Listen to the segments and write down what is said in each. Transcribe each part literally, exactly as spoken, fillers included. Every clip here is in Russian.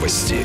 Новости.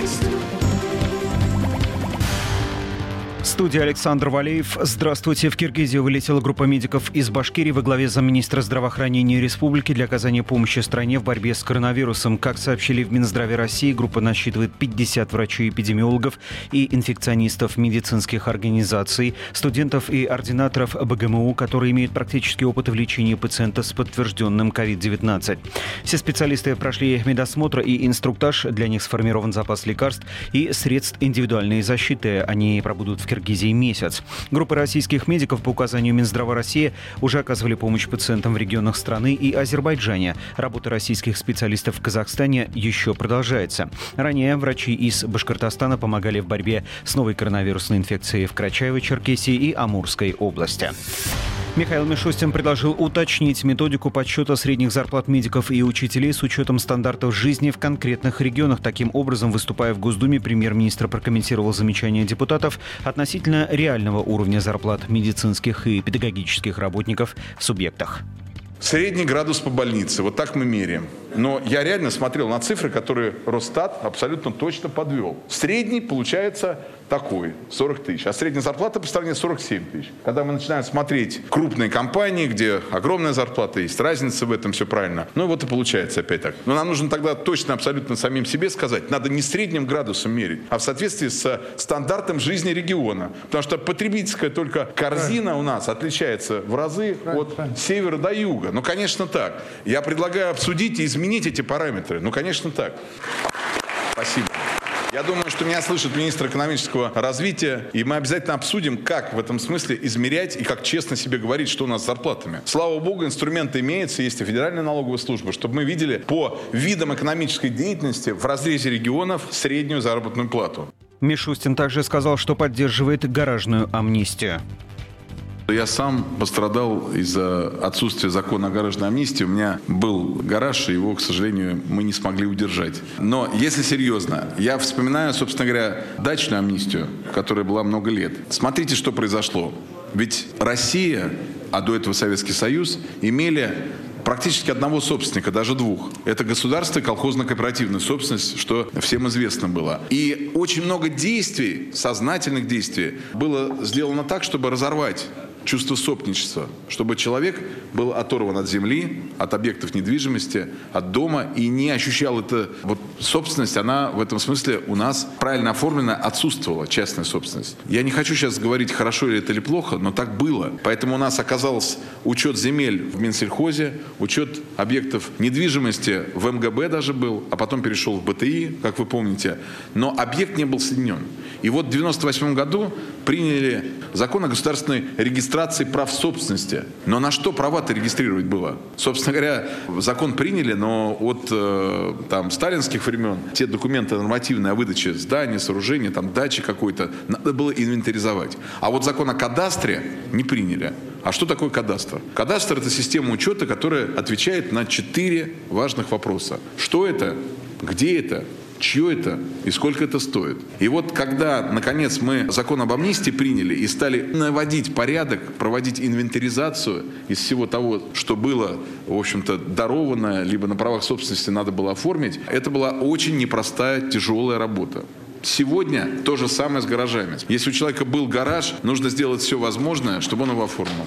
Студия Александр Валеев. Здравствуйте. В Киргизию вылетела группа медиков из Башкирии во главе замминистра здравоохранения республики для оказания помощи стране в борьбе с коронавирусом. Как сообщили в Минздраве России, группа насчитывает пятьдесят врачей-эпидемиологов и инфекционистов медицинских организаций, студентов и ординаторов БГМУ, которые имеют практический опыт в лечении пациента с подтвержденным ковид девятнадцать. Все специалисты прошли медосмотр и инструктаж. Для них сформирован запас лекарств и средств индивидуальной защиты. Они пробудут в Киргизии месяц. Группы российских медиков по указанию Минздрава России уже оказывали помощь пациентам в регионах страны и Азербайджане. Работа российских специалистов в Казахстане еще продолжается. Ранее врачи из Башкортостана помогали в борьбе с новой коронавирусной инфекцией в Карачаево-Черкесии и Амурской области. Михаил Мишустин предложил уточнить методику подсчета средних зарплат медиков и учителей с учетом стандартов жизни в конкретных регионах. Таким образом, выступая в Госдуме, премьер-министр прокомментировал замечания депутатов относительно реального уровня зарплат медицинских и педагогических работников в субъектах. Средний градус по больнице. Вот так мы меряем. Но я реально смотрел на цифры, которые Росстат абсолютно точно подвел. Средний получается такой, сорок тысяч. А средняя зарплата по стране сорок семь тысяч. Когда мы начинаем смотреть крупные компании, где огромная зарплата, есть разница в этом, все правильно. Ну вот и получается опять так. Но нам нужно тогда точно абсолютно самим себе сказать, надо не средним градусом мерить, а в соответствии с стандартом жизни региона. Потому что потребительская только корзина у нас отличается в разы от севера до юга. Ну, конечно, так. Я предлагаю обсудить и изменить эти параметры. Ну, конечно, так. Спасибо. Я думаю, что меня слышит министр экономического развития, и мы обязательно обсудим, как в этом смысле измерять и как честно себе говорить, что у нас с зарплатами. Слава богу, инструменты имеются, есть и Федеральная налоговая служба, чтобы мы видели по видам экономической деятельности в разрезе регионов среднюю заработную плату. Мишустин также сказал, что поддерживает гаражную амнистию. Я сам пострадал из-за отсутствия закона о гаражной амнистии. У меня был гараж, и его, к сожалению, мы не смогли удержать. Но если серьезно, я вспоминаю, собственно говоря, дачную амнистию, которая была много лет. Смотрите, что произошло. Ведь Россия, а до этого Советский Союз, имели практически одного собственника, даже двух. Это государство и колхозно-кооперативная собственность, что всем известно было. И очень много действий, сознательных действий, было сделано так, чтобы разорвать чувство собственничества, чтобы человек был оторван от земли, от объектов недвижимости, от дома и не ощущал это. Вот собственность, она в этом смысле у нас правильно оформлена, отсутствовала, частная собственность. Я не хочу сейчас говорить, хорошо ли это или плохо, но так было. Поэтому у нас оказался учет земель в Минсельхозе, учет объектов недвижимости в эм гэ бэ даже был, а потом перешел в бэ тэ и, как вы помните. Но объект не был соединен. И вот в девяносто восьмом году приняли закон о государственной регистрации прав собственности. Но на что права-то регистрировать было? Собственно говоря, закон приняли, но от э, там, сталинских времен те документы нормативные о выдаче здания, сооружения, там, дачи какой-то, надо было инвентаризовать. А вот закон о кадастре не приняли. А что такое кадастр? Кадастр – это система учета, которая отвечает на четыре важных вопроса. Что это? Где это? Чье это и сколько это стоит. И вот когда, наконец, мы закон об амнистии приняли и стали наводить порядок, проводить инвентаризацию из всего того, что было, в общем-то, даровано, либо на правах собственности надо было оформить, это была очень непростая, тяжелая работа. Сегодня то же самое с гаражами. Если у человека был гараж, нужно сделать все возможное, чтобы он его оформил.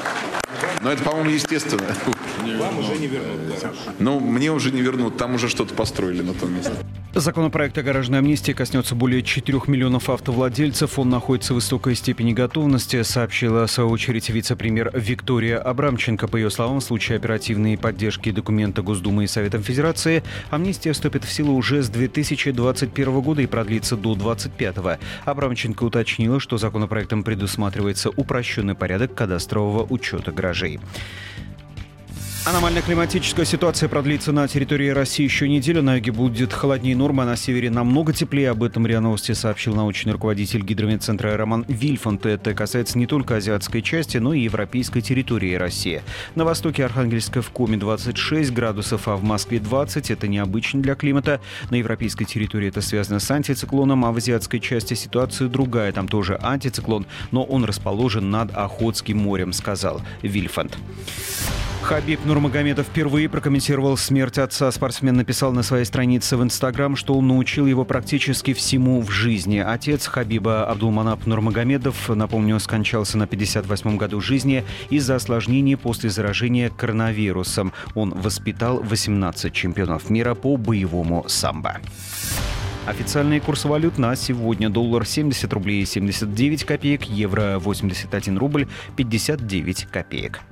Но это, по-моему, естественно. Вам уже не вернут гараж. Ну, мне уже не вернут, там уже что-то построили на том месте. Законопроект о гаражной амнистии коснется более четырёх миллионов автовладельцев. Он находится в высокой степени готовности, сообщила в свою очередь вице-премьер Виктория Абрамченко. По ее словам, в случае оперативной поддержки документа Госдумы и Советом Федерации, амнистия вступит в силу уже с две тысячи двадцать первого года и продлится до двадцать пятого. Абрамченко уточнила, что законопроектом предусматривается упрощенный порядок кадастрового учета гаражей. Аномальная климатическая ситуация продлится на территории России еще неделю. На юге будет холоднее нормы, а на севере намного теплее. Об этом РИА Новости сообщил научный руководитель гидрометцентра Роман Вильфанд. Это касается не только азиатской части, но и европейской территории России. На востоке Архангельска в Коме двадцать шесть градусов, а в Москве двадцать. Это необычно для климата. На европейской территории это связано с антициклоном, а в азиатской части ситуация другая. Там тоже антициклон, но он расположен над Охотским морем, сказал Вильфанд. Хабиб Нурмагомедов впервые прокомментировал смерть отца. Спортсмен написал на своей странице в Инстаграм, что он научил его практически всему в жизни. Отец Хабиба Абдулманап Нурмагомедов, напомню, скончался на пятьдесят восьмом году жизни из-за осложнений после заражения коронавирусом. Он воспитал восемнадцать чемпионов мира по боевому самбо. Официальный курс валют на сегодня: доллар семьдесят рублей семьдесят девять копеек, евро восемьдесят один рубль пятьдесят девять копеек.